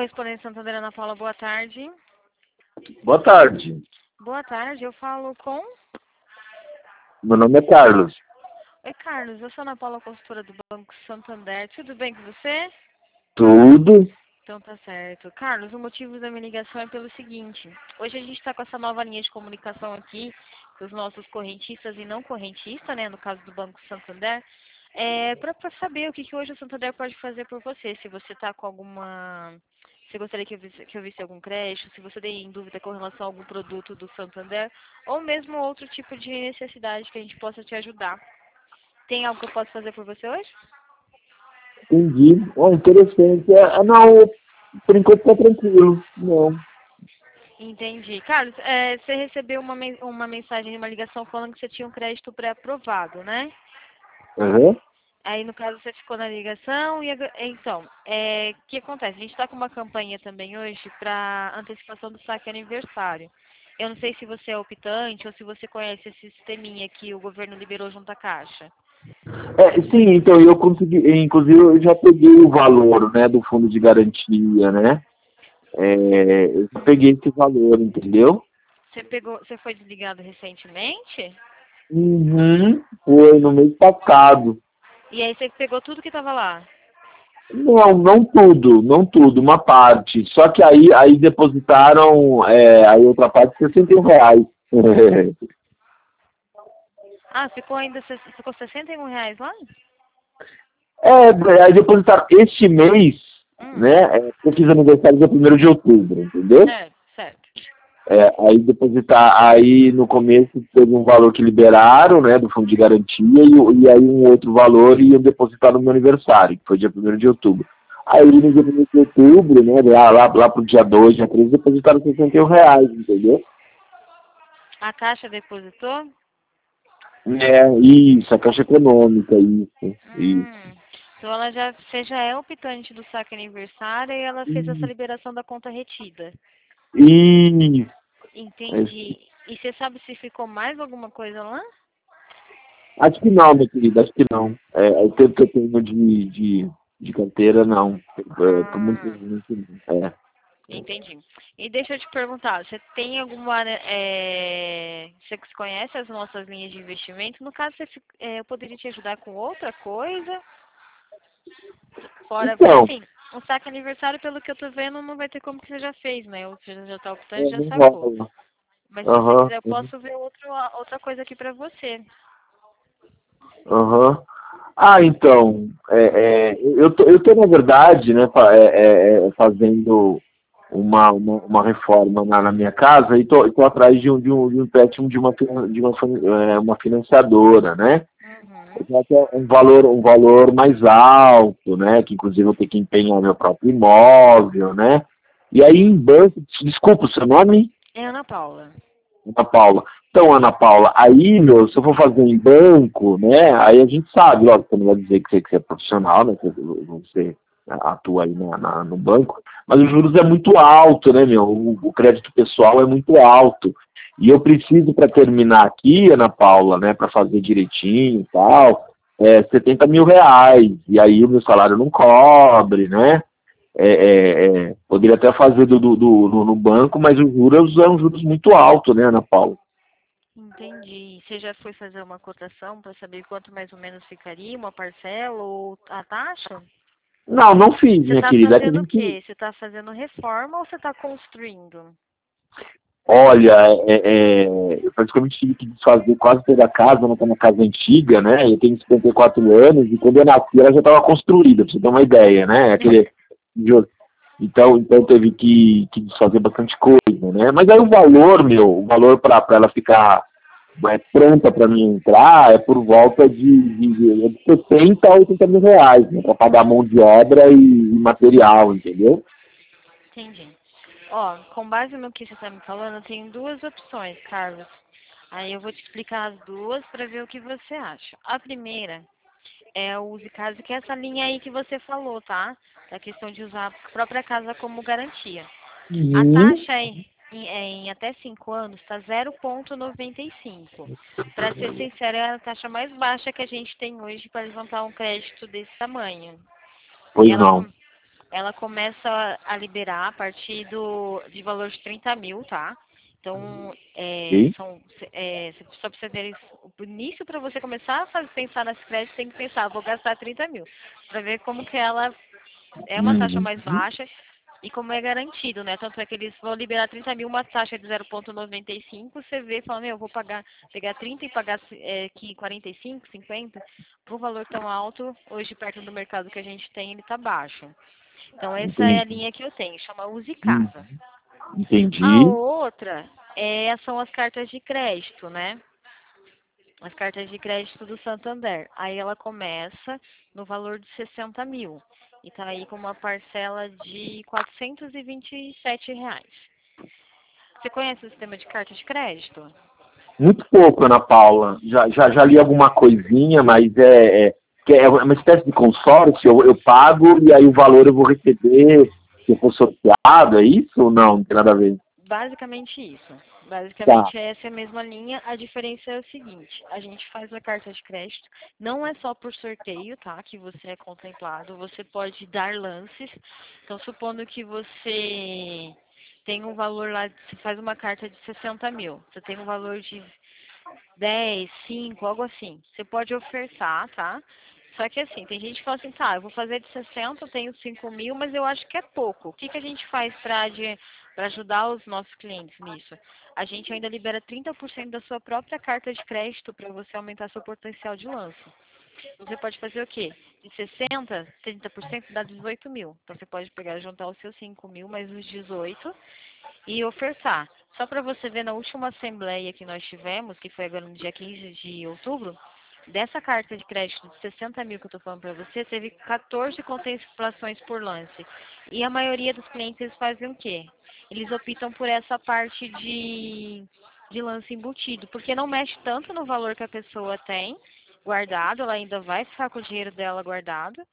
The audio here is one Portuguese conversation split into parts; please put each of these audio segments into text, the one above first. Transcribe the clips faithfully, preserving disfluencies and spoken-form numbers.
Correspondente Santander, Ana Paula, boa tarde. Boa tarde. Boa tarde, eu falo com... Meu nome é Carlos. Oi, Carlos, eu sou a Ana Paula, consultora do Banco Santander. Tudo bem com você? Tudo? Então tá certo. Carlos, o motivo da minha ligação é pelo seguinte. Hoje a gente está com essa nova linha de comunicação aqui, com os nossos correntistas e não correntistas, né, no caso do Banco Santander, é, para saber o que, que hoje o Santander pode fazer por você. Se você está com alguma... Se gostaria que eu, visse, que eu visse algum crédito, se você tem dúvida com relação a algum produto do Santander, ou mesmo outro tipo de necessidade que a gente possa te ajudar. Tem algo que eu possa fazer por você hoje? Entendi. Oh, interessante. Ah, não, por enquanto tá tranquilo. Não. Entendi. Carlos, é, você recebeu uma, men- uma mensagem, uma ligação falando que você tinha um crédito pré-aprovado, né? Uhum. Aí, no caso, você ficou na ligação e... ag- Então, é, o que acontece? A gente está com uma campanha também hoje para antecipação do saque aniversário. Eu não sei se você é optante ou se você conhece esse sisteminha que o governo liberou junto à Caixa. É, sim, então eu consegui, inclusive eu já peguei o valor, né, do fundo de garantia, né? É, eu já peguei esse valor, entendeu? Você pegou, você foi desligado recentemente? Uhum. Foi no mês passado. E aí você pegou tudo que estava lá? Não, não tudo, não tudo, uma parte. Só que aí, aí depositaram é, a outra parte sessenta e um reais. Ah, ficou ainda, se- ficou sessenta e um reais lá? É, aí depositaram este mês, Hum, né? É, eu fiz aniversário dia primeiro de outubro, entendeu? certo, certo. É, aí depositar, aí no começo teve um valor que liberaram, né, do fundo de garantia, e, o- e aí um outro valor iam depositar no meu aniversário, que foi dia primeiro de outubro. Aí no dia primeiro de outubro, né, lá, lá, lá pro dia dois, dia três, depositaram sessenta e um reais, entendeu? A Caixa depositou? É, isso, a Caixa Econômica, isso, isso. Hum, então ela já, você já é optante do saque aniversário e ela fez essa liberação da conta retida. Isso, isso. Entendi. E você sabe se ficou mais alguma coisa lá? Acho que não, meu querido, acho que não. É, o tempo que eu tenho de, de, de carteira, não. É, por muito Ah, muito não. É. entendi. E deixa eu te perguntar, você tem alguma, né, é, você conhece as nossas linhas de investimento? No caso, você, fi- é, eu poderia te ajudar com outra coisa? Fora, porque Então, assim, o saque aniversário, pelo que eu tô vendo, não vai ter como que você já fez, né? Ou você já tá optando, é, já não sacou. rola. Mas se você Aham, quiser, eu uhum, posso ver outro, outra coisa aqui pra você. aham. Ah, então, é, é, eu, tô, eu tô, na verdade, né, fa- é, é, é, fazendo uma, uma, uma reforma na, na minha casa e tô, tô atrás de um, de um, de um empréstimo de uma, finan- de uma, fin- é, uma financiadora, né? Uhum. Já que é um valor, um valor mais alto, né? Que inclusive eu tenho que empenhar meu próprio imóvel, né? E aí em banco, desculpa o seu nome? É Ana Paula. Ana Paula. Então, Ana Paula, aí, meu, se eu for fazer em banco, né? Aí a gente sabe, lógico, você não vai dizer que você, que você é profissional, né? Que você atua aí na, na- no banco, mas os juros é muito alto, né, meu? O, o crédito pessoal é muito alto. E eu preciso, para terminar aqui, Ana Paula, né, para fazer direitinho e tal, é, setenta mil reais. E aí o meu salário não cobre, né? É, é, é, poderia até fazer do, do, do- no, no banco, mas os juros são juros muito altos, né, Ana Paula? Entendi. Você já foi fazer uma cotação para saber quanto mais ou menos ficaria, uma parcela ou a taxa? Não, não fiz, Você minha está querida. É que a fazendo o gente, quê? Você está fazendo reforma ou você está construindo? olha, é, é, eu praticamente tive que desfazer quase toda a casa, não tá uma casa antiga, né? Eu tenho cinquenta e quatro anos e quando eu nasci ela já estava construída, pra você ter uma ideia, né? Aquele, então, então teve que, que desfazer bastante coisa, né? Mas aí o valor, meu, o valor para ela ficar é, pronta para mim entrar é por volta de, de, de sessenta a oitenta mil reais, né? Para pagar mão de obra e, e material, entendeu? Entendi. Ó, com base no que você está me falando, eu tenho duas opções, Carlos. Aí eu vou te explicar as duas para ver o que você acha. A primeira é o Use Casa, que é essa linha aí que você falou, tá? Da questão de usar a própria casa como garantia. A Uhum. taxa em, em, é, em até cinco anos está zero vírgula noventa e cinco. Para ser sincera, é a taxa mais baixa que a gente tem hoje para levantar um crédito desse tamanho. E Pois ela, não. com- ela começa a liberar a partir do, de valor de trinta mil, tá? Então, é, Ok? são, é, só para você ter o início, para você começar a fazer, pensar nesse crédito, tem que pensar, vou gastar trinta mil, para ver como que ela é uma taxa Uhum. mais baixa e como é garantido, né? Tanto é que eles vão liberar trinta mil, uma taxa de zero vírgula noventa e cinco, você vê e fala, meu, eu vou pagar, pegar trinta e pagar é, que quarenta e cinco, cinquenta, por um valor tão alto, hoje perto do mercado que a gente tem, ele está baixo. Então, essa é a Entendi. linha que eu tenho, chama Use Uhum. Casa. A Entendi. outra é, são as cartas de crédito, né? As cartas de crédito do Santander. Aí ela começa no valor de sessenta mil. E tá aí com uma parcela de quatrocentos e vinte e sete reais. Você conhece o sistema de carta de crédito? Muito pouco, Ana Paula. Já, já, já li alguma coisinha, mas é, é, que é uma espécie de consórcio. Eu, eu pago e aí o valor eu vou receber se eu for sorteado, é isso ou não? Não tem nada a ver. Basicamente isso. Tá. Basicamente essa é a mesma linha. A diferença é o seguinte, a gente faz a carta de crédito, não é só por sorteio, tá? Que você é contemplado, você pode dar lances. Então, supondo que você tem um valor lá, você faz uma carta de sessenta mil, você tem um valor de dez, cinco, algo assim. Você pode ofertar, tá? Só que assim, tem gente que fala assim, tá, eu vou fazer de sessenta, eu tenho cinco mil, mas eu acho que é pouco. O que, que a gente faz para ajudar os nossos clientes nisso? A gente ainda libera trinta por cento da sua própria carta de crédito para você aumentar seu potencial de lance. Você pode fazer o quê? De sessenta, trinta por cento dá dezoito mil. Então você pode pegar, juntar os seus cinco mil mais os dezoito e ofertar. Só para você ver, na última assembleia que nós tivemos, que foi agora no dia quinze de outubro, dessa carta de crédito de sessenta mil que eu estou falando para você, teve quatorze contemplações por lance. E a maioria dos clientes, eles fazem o quê? Eles optam por essa parte de, de lance embutido, porque não mexe tanto no valor que a pessoa tem guardado, ela ainda vai ficar com o dinheiro dela guardado,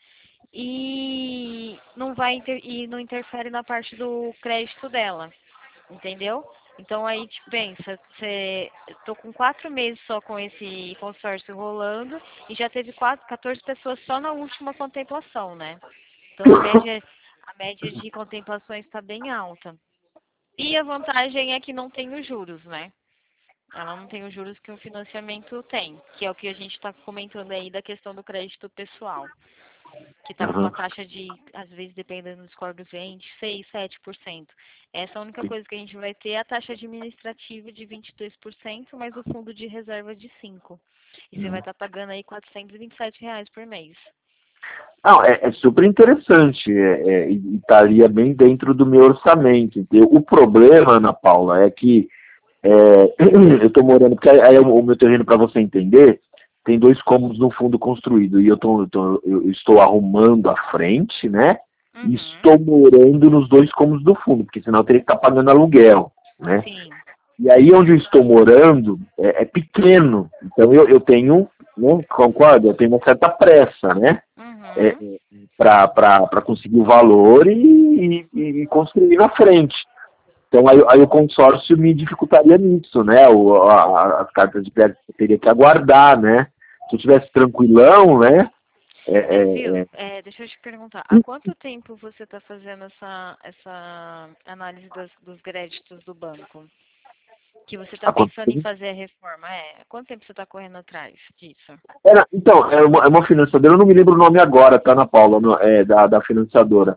e não vai inter, e não interfere na parte do crédito dela. Entendeu? Então aí te pensa, você, tô com quatro meses só com esse consórcio rolando e já teve quatro, quatorze pessoas só na última contemplação, né? Então a média, a média de contemplações está bem alta. E a vantagem é que não tem os juros, né? Ela não tem os juros que o financiamento tem, que é o que a gente está comentando aí da questão do crédito pessoal, que está com Uhum. uma taxa de, às vezes, dependendo do score do cliente, seis, sete por cento. Essa é a única coisa que a gente vai ter, é a taxa administrativa de vinte e dois por cento, mais o fundo de reserva de cinco por cento. E você vai estar pagando aí quatrocentos e vinte e sete reais por mês. Não, é, é super interessante é, é, e estaria bem dentro do meu orçamento. Entendeu? O problema, Ana Paula, é que é, eu estou morando, porque aí é o, o meu terreno, para você entender, tem dois cômodos no fundo construído, e eu, tô, eu, tô, eu estou arrumando a frente, né? E Uhum. estou morando nos dois cômodos do fundo, porque senão eu teria que estar pagando aluguel, né? Sim. E aí onde eu estou morando é, é pequeno, então eu, eu tenho, né, concorda? Eu tenho uma certa pressa, né? É, Uhum. para conseguir o valor e, e, e construir na frente. Então aí, aí o consórcio me dificultaria nisso, né? O, a, as cartas de crédito eu teria que aguardar, né? Se eu tivesse tranquilão, né? É, É, é, viu? é, É, deixa eu te perguntar, há quanto tempo você está fazendo essa, essa análise das, dos créditos do banco? Que você está há quanto pensando em tempo? fazer a reforma? É, há quanto tempo você está correndo atrás disso? Era, então, é uma, é uma financiadora, eu não me lembro o nome agora, tá, Ana Paula, no- é, da, da financiadora.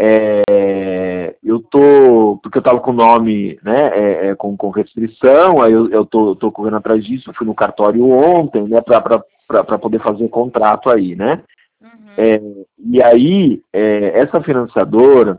É, eu tô, porque eu tava com o nome, né, é, é, com, com restrição, aí eu, eu tô, tô correndo atrás disso, eu fui no cartório ontem, né, para poder fazer o contrato aí, né. Uhum. É, e aí, é, essa financiadora,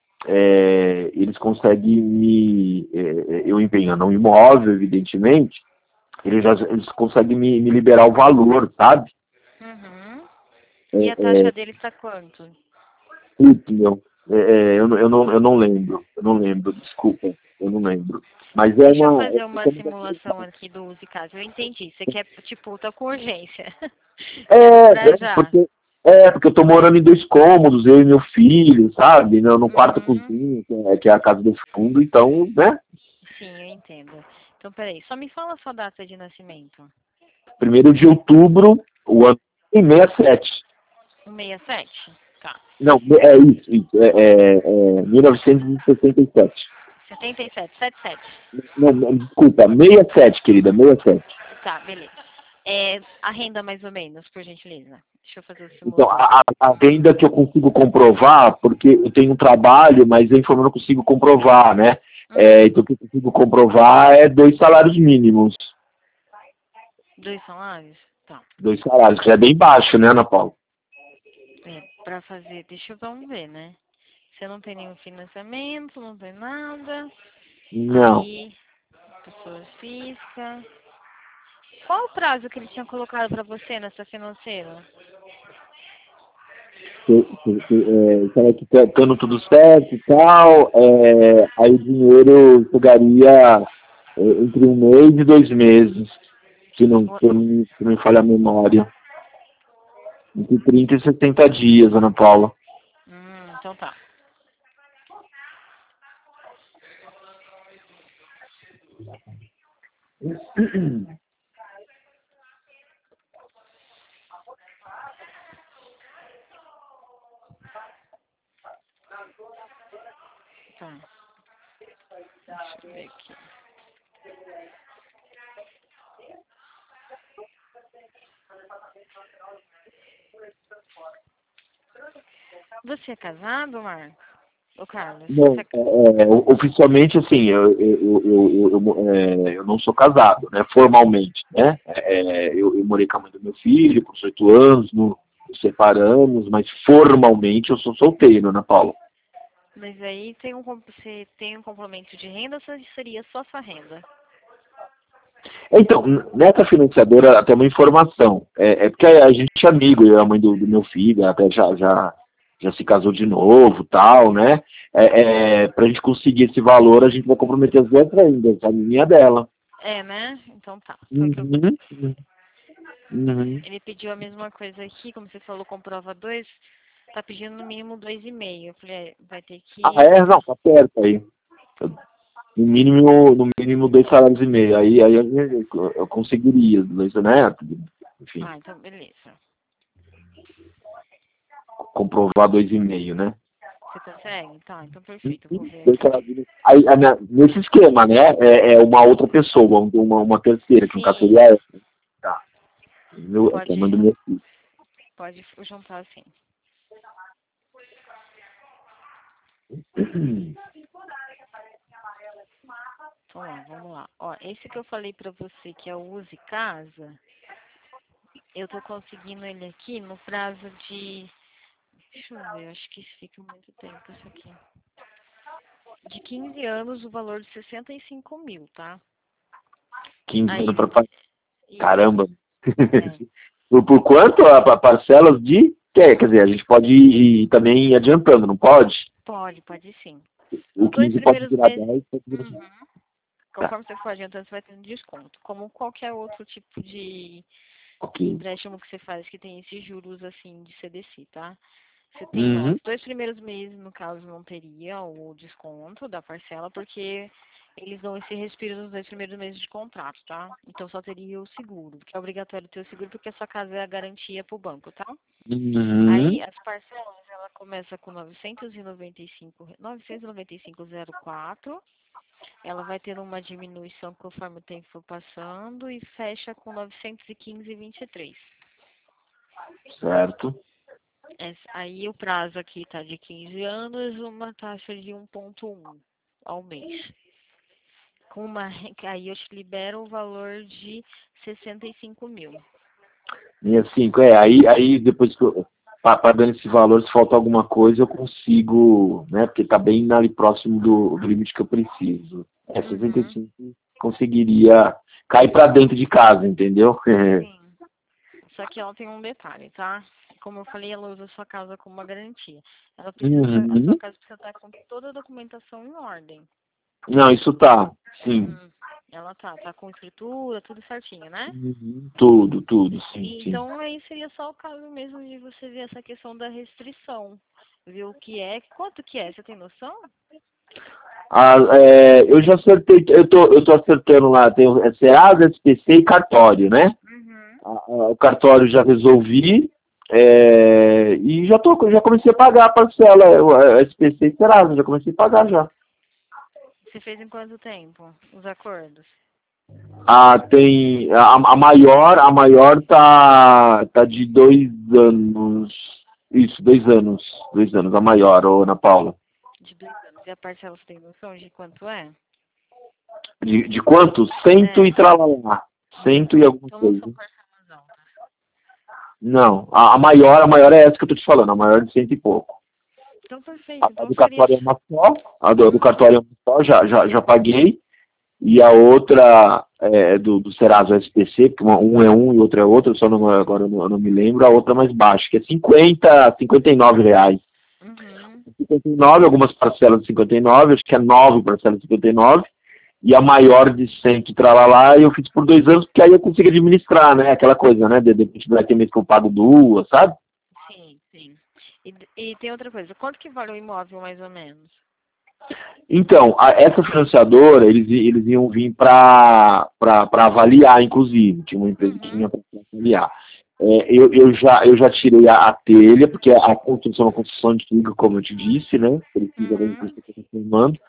é, eles conseguem me, é, eu empenhando um imóvel, evidentemente, eles, já, eles conseguem me, me liberar o valor, sabe? Uhum. É, E a taxa é, dele está quanto? putz, meu, é, é, eu, não- eu, não, eu não lembro, eu não lembro, desculpa, eu não lembro. Mas é Deixa eu uma. fazer uma simulação aqui do Use Caso. Eu entendi. Você quer, tipo, tá com urgência. Quero É, pra é já. porque, é, porque eu tô morando em dois cômodos, eu e meu filho, sabe? No, no quarto Uhum. cozinha, que é, que é a casa do fundo, então, né? Sim, eu entendo. Então, peraí. Só me fala a sua data de nascimento. Primeiro de outubro, o ano em sessenta e sete. cento e sessenta e sete? Tá. Não, é isso, isso. É, é, é mil novecentos e sessenta e sete. setenta e sete, setenta e sete. Não, não, desculpa, sessenta e sete, querida, sessenta e sete. Tá, beleza. É, a renda mais ou menos, por gentileza. Deixa eu fazer o Então, simulador. a, a renda que eu consigo comprovar, porque eu tenho um trabalho, mas a informação eu não consigo comprovar, né? Hum, É, então, o que eu consigo comprovar é dois salários mínimos. dois salários? Tá. Dois salários, que já é bem baixo, né, Ana Paula? É, pra fazer, deixa eu vamos ver, né? Você não tem nenhum financiamento, não tem nada. Não. Aí, pessoa física. Qual o prazo que ele tinha colocado pra você nessa financeira? Se, se, se, é, será que tá dando tudo certo e tal? É, aí o dinheiro chegaria é, entre um mês e dois meses, se não, se não, me- se não me falha a memória. Entre trinta e setenta dias, Ana Paula. Hum, então tá. Tá. Deixa eu ver aqui. Você é casado, Marcos? Ô, Carlos? Não, Você é... é, é, oficialmente, assim, eu, eu, eu, eu, eu, é, eu não sou casado, né, formalmente, né, é, eu, eu morei com a mãe do meu filho por oito anos, no, nos separamos, mas formalmente eu sou solteiro, Ana Paula. Mas aí tem um, com- você tem um complemento de renda ou se- seria só sua renda? Então, nessa financiadora, até uma informação, é, é porque a gente é amigo, eu e a mãe do, do meu filho, até já, já, já se casou de novo, tal, né, é, é, pra gente conseguir esse valor, a gente vai comprometer as duas rendas, a minha e a dela. É, né? Então tá. Foi o que eu... Uhum. Uhum. Ele pediu a mesma coisa aqui, como você falou, comprova dois, tá pedindo no mínimo dois e meio. Eu falei, é, vai ter Ah, que... é? Não, tá perto aí. No mínimo, no mínimo dois salários e meio. Aí, aí eu, eu conseguiria, dois, né? Enfim, Ah, então beleza. comprovar dois e meio, né? Você consegue? Tá, então perfeito. Eu vou ver Dois aqui. salários e meio. Aí, aí, né, nesse esquema, né? É, é uma outra pessoa, uma, uma terceira, que no caso Sim, seria essa. Tá. Meu, é que é a mãe do pode, meu filho. pode juntar assim. Então, ó, vamos lá. Ó, esse que eu falei pra você, que é o Use Casa, eu tô conseguindo ele aqui no prazo de... Deixa eu ver, acho que fica muito tempo isso aqui. De quinze anos, o valor de sessenta e cinco mil, tá? quinze Aí anos ele... pra pagar. Isso, Caramba. é. por, por quanto? A, a parcelas de... Quer, quer dizer, a gente pode ir, ir também adiantando, não pode? Pode, pode sim. O Os dois quinze pode primeiros virar meses... dez, pode virar... Uhum. Tá, Conforme você for adiantando, você vai tendo desconto. Como qualquer outro tipo de ok. empréstimo que você faz que tem esses juros assim de C D C, tá? Você tem, ó, Uhum. os dois primeiros meses, no caso, não teria o desconto da parcela, porque eles dão esse respiro nos dois primeiros meses de contrato, tá? Então só teria o seguro, que é obrigatório ter o seguro, porque a sua casa é a garantia pro banco, tá? Aí Uhum. as parcelas, ela começa com novecentos e noventa e cinco, novecentos e noventa e cinco zero quatro. Ela vai ter uma diminuição conforme o tempo for passando e fecha com novecentos e quinze e vinte e três. Certo. Essa- Aí o prazo aqui tá de quinze anos, uma taxa de um vírgula um ao mês. Com uma, re- aí eu te libero o valor de sessenta e cinco mil. sessenta e cinco, é, aí, aí depois que eu, pa- pagando esse valor, se falta alguma coisa, eu consigo, né, porque tá bem ali próximo do, do limite que eu preciso. É, sessenta e Uhum. cinco conseguiria cair para dentro de casa, entendeu? Sim. Só que ela tem um detalhe, tá? Como eu falei, ela usa a sua casa como uma garantia. Ela precisa, a sua Uhum. casa precisa estar com toda a documentação em ordem. Não, isso tá, sim. Uhum. Ela tá, tá com escritura, tudo certinho, né? Uhum. Tudo, tudo, sim, sim. Então aí seria só o caso mesmo de você ver essa questão da restrição. Ver o que é, quanto que é, você tem noção? Ah, é, eu já acertei, eu tô, eu tô acertando lá, tem o Serasa, S P C e cartório, né? Uhum. A- a- o cartório já resolvi, É, e já, tô, já comecei a pagar a parcela, o a S P C e Serasa, já comecei a pagar já. Você fez em quanto tempo os acordos? Ah, tem. A, a maior, a maior tá, tá de dois anos. Isso, dois anos. Dois anos, a maior, ô Ana Paula. De dois anos. E a parcela você tem noção de quanto é? De, de quanto? Cento e É. tralalá. Cento e Hum, alguma então não coisa. são parcelas altas. Não, a, a maior, a maior é essa que eu tô te falando, a maior de cento e pouco. Então A, perfeito. a Então do seria. cartório é uma só, a do, do Uhum. cartório é uma só, já, já, já paguei. E a outra é do, do Serasa S P C, porque uma, um é um e outro é outro, só não, agora eu não, eu não me lembro, a outra mais baixa, que é cinquenta, cinquenta e nove reais. Uhum. cinquenta e nove, algumas parcelas de cinquenta e nove, acho que é nove parcelas de cinquenta e nove, e a maior de cem tralalá, eu fiz por dois anos, porque aí eu consigo administrar, né, aquela coisa, né, de repente vai ter mês que eu pago duas, sabe? Sim, sim. E, e tem outra coisa. Quanto que vale o imóvel, mais ou menos? Então, a, essa financiadora, eles, eles iam vir para avaliar, inclusive, tinha uma empresa que Uhum. vinha para avaliar. É, eu, eu, já, eu já tirei a, a telha, porque a construção é uma construção antiga, como eu te disse, né? Precisa da Uhum. infraestrutura transformando.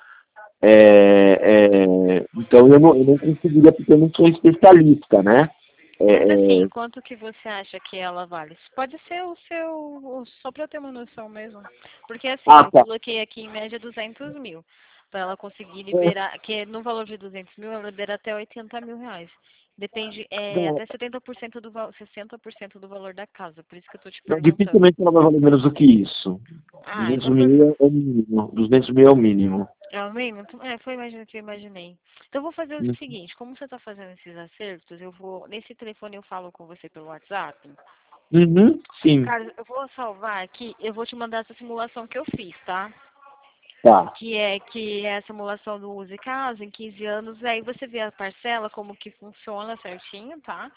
É, é, então, eu não, eu não conseguiria, porque eu não sou especialista, né? Mas É, assim, é, quanto que você acha que ela vale? Pode ser o seu, o- só para eu ter uma noção mesmo. Porque assim, ah, eu tá. coloquei aqui em média duzentos mil. Para ela conseguir É, liberar, que no valor de duzentos mil, ela libera até oitenta mil reais. Depende, é, não, até setenta por cento do, val- sessenta por cento do valor da casa. Por isso que eu tô te não, perguntando. dificilmente ela vai valer menos do que isso. Ah, duzentos então perfeito. mil é o mínimo. duzentos mil é o mínimo. É o mínimo? Então, É, foi mais o que eu imaginei. Então, eu vou fazer o seguinte, como você está fazendo esses acertos, eu vou, nesse telefone eu falo com você pelo WhatsApp. Uhum, sim. Cara, eu vou salvar aqui, eu vou te mandar essa simulação que eu fiz, tá? Tá. Que é que é a simulação do uso e caso em quinze anos, aí você vê a parcela, como que funciona certinho, tá?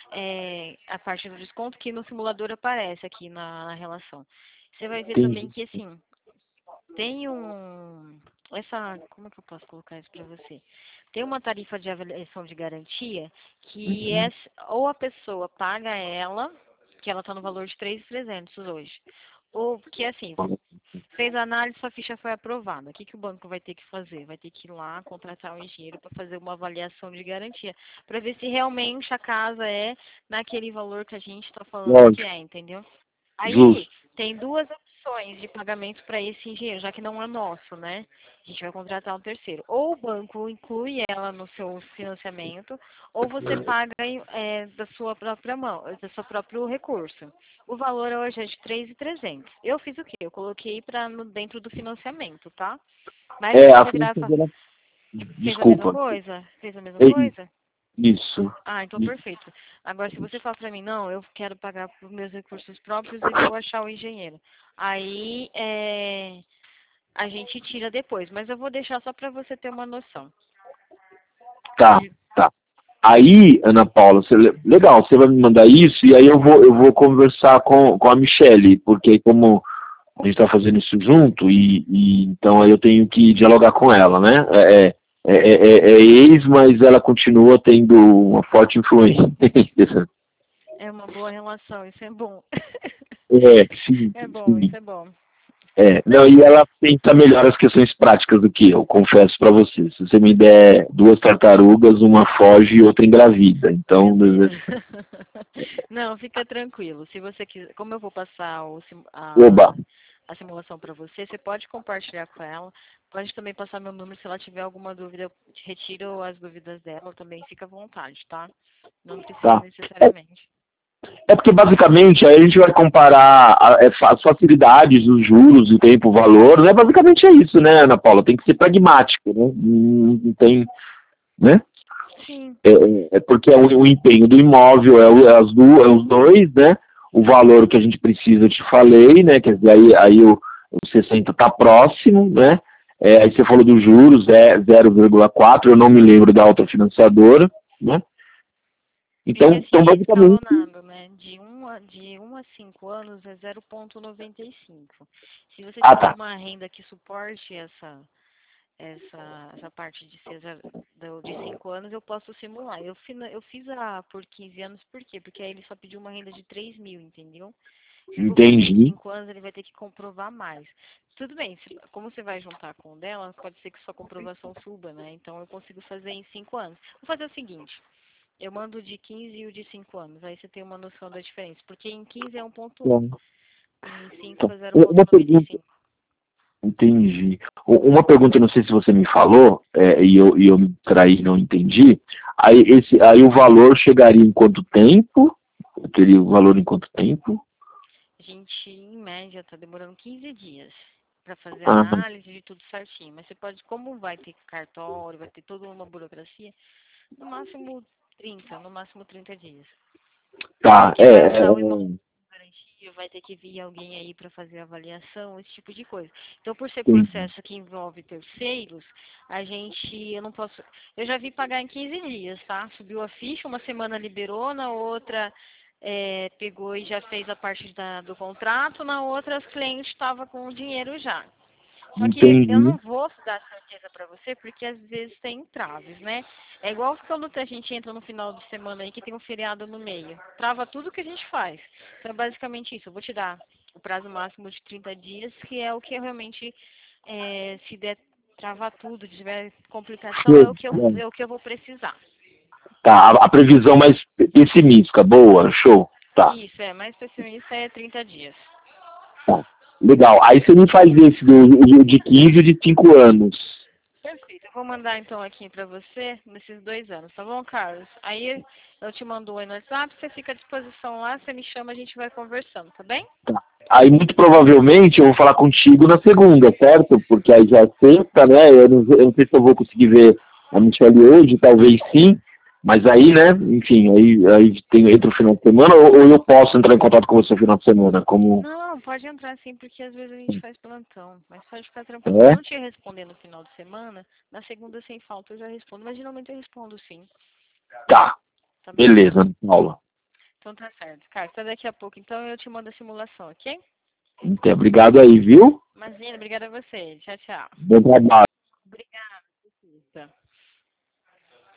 É, a parte do desconto que no simulador aparece aqui na, na relação. Você vai ver também Entendi. que assim, tem um. Essa. Como é que eu posso colocar isso para você? Tem uma tarifa de avaliação de garantia que é ou a pessoa paga ela, que ela está no valor de três mil e trezentos hoje. Ou que assim, fez a análise, sua ficha foi aprovada. O que, que o banco vai ter que fazer? Vai ter que ir lá contratar um engenheiro para fazer uma avaliação de garantia, para ver se realmente a casa é naquele valor que a gente está falando que Lógico, é, entendeu? Aí justo. tem duas opções de pagamento para esse engenheiro, já que não é nosso, né? A gente vai contratar um terceiro. Ou o banco inclui ela no seu financiamento, ou você paga é, da sua própria mão, do seu próprio recurso. O valor hoje é de três mil e trezentos. Eu fiz o quê? Eu coloquei para dentro do financiamento, tá? Mas É, você a vai virar e falar, financiadora. fez a mesma Desculpa. coisa? Fez a mesma É coisa? isso. Ah, então perfeito. Agora, se você falar para mim, não, eu quero pagar por meus recursos próprios e vou achar o engenheiro. Aí é, a gente tira depois, mas eu vou deixar só para você ter uma noção. Tá, tá. Aí, Ana Paula, você, legal, você vai me mandar isso e aí eu vou, eu vou conversar com, com a Michelle, porque como a gente está fazendo isso junto e, e então aí eu tenho que dialogar com ela, né? É, é, é, é- é ex, mas ela continua tendo uma forte influência. É uma boa relação, isso é bom. É, sim, É bom, sim. isso é bom. É, não, Não, e ela pensa melhor as questões práticas do que eu, confesso pra você. Se você me der duas tartarugas, uma foge e outra engravida. meu Então, Deus. Não, fica tranquilo. Se você quiser, como eu vou passar o sim- oba, a, a simulação para você, você pode compartilhar com ela. Pode também passar meu número se ela tiver alguma dúvida, eu retiro as dúvidas dela, também fica à vontade, tá? Não precisa tá. É, necessariamente. é porque basicamente aí a gente vai comparar a- é, as facilidades, os juros, o tempo, o valor, né? Basicamente é isso, né, Ana Paula? Tem que ser pragmático, né? Não não tem, né? Sim. É, é é porque é o, o empenho do imóvel, é, o- é as du, é os dois, né? O valor que a gente precisa, eu te falei, né? Quer dizer, aí, aí o, o sessenta está próximo, né? É, aí você falou dos juros, é zero vírgula quatro, eu não me lembro da outra financiadora, né? É que Então, assim, então é basicamente, escalonado, né? De um a, de um a cinco anos é zero vírgula noventa e cinco. Se você ah tiver tá, uma renda que suporte essa essa, essa parte de ser za- do- de cinco anos, eu posso simular. Eu, fina- eu fiz a por quinze anos, por quê? Porque aí ele só pediu uma renda de três mil, entendeu? Se for fazer em Entendi. cinco anos, ele vai ter que comprovar mais. Tudo bem, se- como você vai juntar com o dela, pode ser que sua comprovação suba, né? Então eu consigo fazer em cinco anos. Vou fazer o seguinte, eu mando o de quinze e o de cinco anos, aí você tem uma noção da diferença. Porque em quinze é um ponto um, Tá. em cinco Tá. é zero ponto Uma noventa e pergunta, cinco. entendi. U- Uma pergunta, não sei se você me falou, é, e eu, e eu me traí e não entendi. Aí, esse, aí o valor chegaria em quanto tempo? Eu teria o valor em quanto tempo? A gente, em média, está demorando quinze dias para fazer a Ah, análise de tudo certinho. Mas você pode, como vai ter cartório, vai ter toda uma burocracia, no máximo trinta, no máximo trinta dias. tá, Porque é, vai é, usar o imóvel de garantia, vai ter que vir alguém aí para fazer a avaliação, esse tipo de coisa. Então, por ser entendi. processo que envolve terceiros, a gente, eu não posso, eu já vi pagar em quinze dias, tá? Subiu a ficha, uma semana liberou, na outra é, pegou e já fez a parte da, do contrato, na outra as clientes estavam com o dinheiro já. Só que eu Entendi. não vou dar certeza pra você, porque às vezes tem entraves, né? É igual quando a gente entra no final de semana aí que tem um feriado no meio. Trava tudo que a gente faz. Então é basicamente isso. Eu vou te dar o prazo máximo de trinta dias, que é o que eu realmente, é, se der travar tudo, tiver complicação, é Show. o que eu, É. é o que eu vou precisar. Tá, a, a previsão mais pessimista, boa, show. Tá, Isso, é, mais pessimista é trinta dias. tá. Legal. Aí você me faz esse do, do- de quinze e de cinco anos. Perfeito. Eu vou mandar então aqui pra você nesses dois anos, tá bom, Carlos? Aí eu te mando aí no WhatsApp, você fica à disposição lá, você me chama, a gente vai conversando, tá bem? Tá. Aí muito provavelmente eu vou falar contigo na segunda, certo? Porque aí já é sexta, né? Eu não, eu não sei se eu vou conseguir ver a Michelle hoje, talvez sim. Mas aí, né, enfim, aí, aí tem, entra o final de semana, ou, ou eu posso entrar em contato com você no final de semana, como Não, pode entrar sim, porque às vezes a gente faz plantão. Mas pode ficar tranquilo. Se eu é? não te responder no final de semana, na segunda sem falta eu já respondo. Mas geralmente eu respondo sim, Tá, tá bem? beleza, Paula. Então tá certo. Cara, até daqui a pouco. Então eu te mando a simulação, ok? Então, obrigado aí, viu? Imagina, obrigada a você. Tchau, tchau. Bom trabalho. Obrigada.